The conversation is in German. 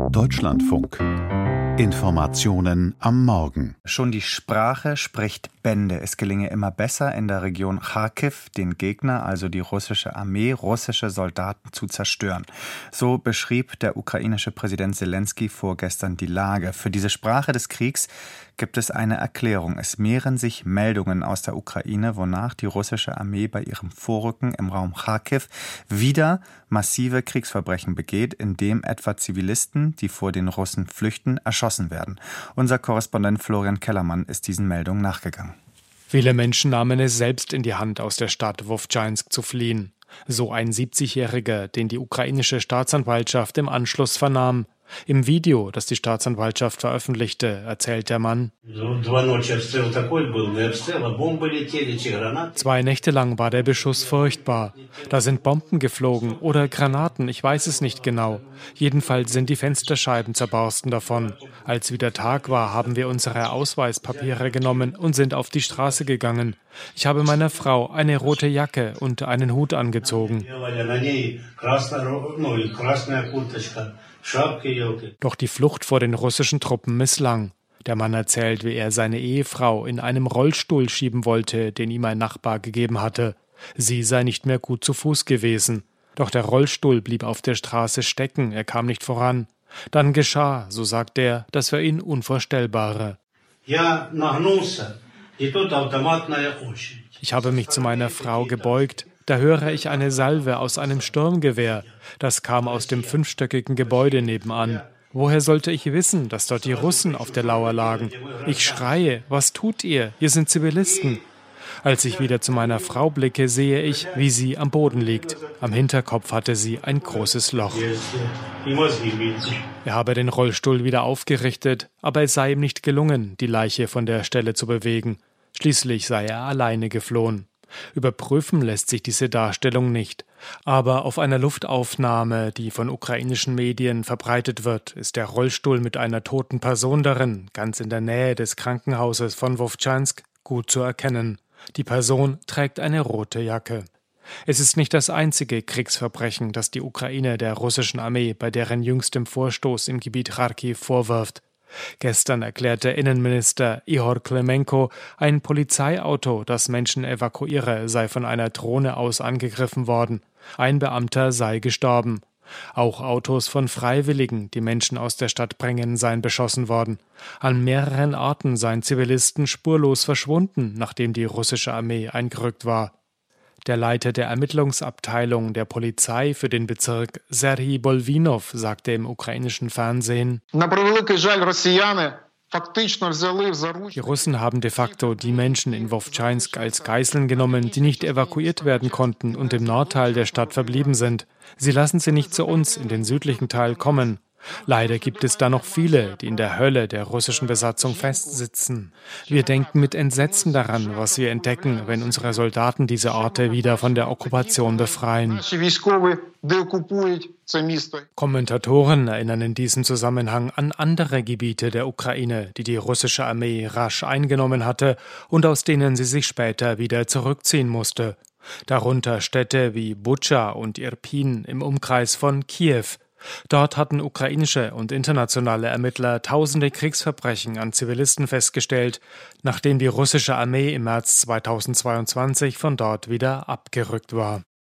Deutschlandfunk. Informationen am Morgen. Schon die Sprache spricht Bände. Es gelinge immer besser, in der Region Charkiw den Gegner, also die russische Armee, russische Soldaten zu zerstören. So beschrieb der ukrainische Präsident Selenskyj vorgestern die Lage. Für diese Sprache des Kriegs gibt es eine Erklärung. Es mehren sich Meldungen aus der Ukraine, wonach die russische Armee bei ihrem Vorrücken im Raum Charkiw wieder massive Kriegsverbrechen begeht, indem etwa Zivilisten, die vor den Russen flüchten, erschossen werden. Unser Korrespondent Florian Kellermann ist diesen Meldungen nachgegangen. Viele Menschen nahmen es selbst in die Hand, aus der Stadt Wowtschansk zu fliehen. So ein 70-Jähriger, den die ukrainische Staatsanwaltschaft im Anschluss vernahm. Im Video, das die Staatsanwaltschaft veröffentlichte, erzählt der Mann: 2 Nächte lang war der Beschuss furchtbar. Da sind Bomben geflogen oder Granaten, ich weiß es nicht genau. Jedenfalls sind die Fensterscheiben zerborsten davon. Als wieder Tag war, haben wir unsere Ausweispapiere genommen und sind auf die Straße gegangen. Ich habe meiner Frau eine rote Jacke und einen Hut angezogen. Doch die Flucht vor den russischen Truppen misslang. Der Mann erzählt, wie er seine Ehefrau in einem Rollstuhl schieben wollte, den ihm ein Nachbar gegeben hatte. Sie sei nicht mehr gut zu Fuß gewesen. Doch der Rollstuhl blieb auf der Straße stecken, er kam nicht voran. Dann geschah, so sagt er, das für ihn Unvorstellbare. Ich habe mich zu meiner Frau gebeugt. Da höre ich eine Salve aus einem Sturmgewehr. Das kam aus dem 5-stöckigen Gebäude nebenan. Woher sollte ich wissen, dass dort die Russen auf der Lauer lagen? Ich schreie, was tut ihr? Wir sind Zivilisten. Als ich wieder zu meiner Frau blicke, sehe ich, wie sie am Boden liegt. Am Hinterkopf hatte sie ein großes Loch. Er habe den Rollstuhl wieder aufgerichtet, aber es sei ihm nicht gelungen, die Leiche von der Stelle zu bewegen. Schließlich sei er alleine geflohen. Überprüfen lässt sich diese Darstellung nicht. Aber auf einer Luftaufnahme, die von ukrainischen Medien verbreitet wird, ist der Rollstuhl mit einer toten Person darin, ganz in der Nähe des Krankenhauses von Wowtschansk, gut zu erkennen. Die Person trägt eine rote Jacke. Es ist nicht das einzige Kriegsverbrechen, das die Ukraine der russischen Armee bei deren jüngstem Vorstoß im Gebiet Charkiw vorwirft. Gestern erklärte Innenminister Ihor Klimenko, ein Polizeiauto, das Menschen evakuiere, sei von einer Drohne aus angegriffen worden. Ein Beamter sei gestorben. Auch Autos von Freiwilligen, die Menschen aus der Stadt bringen, seien beschossen worden. An mehreren Orten seien Zivilisten spurlos verschwunden, nachdem die russische Armee eingerückt war. Der Leiter der Ermittlungsabteilung der Polizei für den Bezirk, Serhij Bolvinov, sagte im ukrainischen Fernsehen: Die Russen haben de facto die Menschen in Wowtschansk als Geiseln genommen, die nicht evakuiert werden konnten und im Nordteil der Stadt verblieben sind. Sie lassen sie nicht zu uns in den südlichen Teil kommen. Leider gibt es da noch viele, die in der Hölle der russischen Besatzung festsitzen. Wir denken mit Entsetzen daran, was wir entdecken, wenn unsere Soldaten diese Orte wieder von der Okkupation befreien. Kommentatoren erinnern in diesem Zusammenhang an andere Gebiete der Ukraine, die die russische Armee rasch eingenommen hatte und aus denen sie sich später wieder zurückziehen musste. Darunter Städte wie Butscha und Irpin im Umkreis von Kiew. Dort hatten ukrainische und internationale Ermittler tausende Kriegsverbrechen an Zivilisten festgestellt, nachdem die russische Armee im März 2022 von dort wieder abgerückt war.